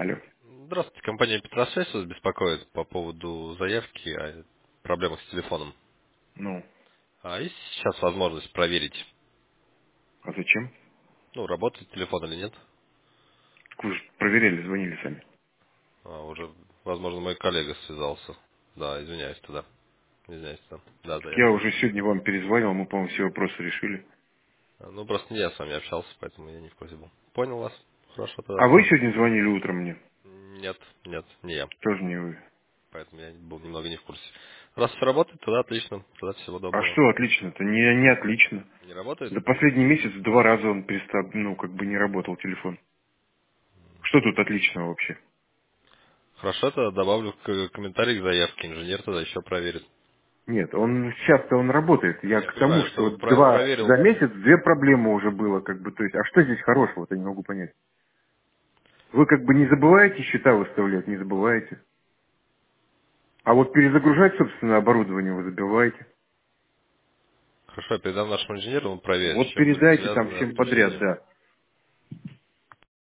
Алло. Здравствуйте, компания Петросвязь вас беспокоит по поводу заявки о проблемах с телефоном. Ну, Есть сейчас возможность проверить, а зачем? работает телефон или нет? Так вы же проверяли, звонили сами. Уже, возможно, мой коллега связался. Да, извиняюсь тогда. Извиняюсь тогда. Да, Так я заявка уже есть. сегодня вам перезвонил, мы, по-моему, все вопросы решили. Просто не я с вами общался, поэтому я не в курсе был. Понял вас. Хорошо тогда А вы все. сегодня звонили утром мне? Нет, нет, не я. Тоже не вы. Поэтому я был немного не в курсе. Раз все работает, тогда отлично. Тогда всего А доброго. что отлично-то? Не отлично. Не работает? За последний месяц 2 раза он перестал, не работал телефон. Что тут отличного вообще? Хорошо, тогда добавлю комментарий к заявке. Инженер тогда еще проверит. Нет, он сейчас-то он работает. Я Не, я к тому, понимаю, что чтобы вот за проверил. месяц 2 проблемы уже было, то есть, а что здесь хорошего, вот я не могу понять. Вы не забываете счета выставлять, не забываете. А вот перезагружать, собственно, оборудование вы забиваете. Хорошо, я передам нашему инженеру, он проверит, с Вот чем может быть передайте там связано всем подряд, отключение. да.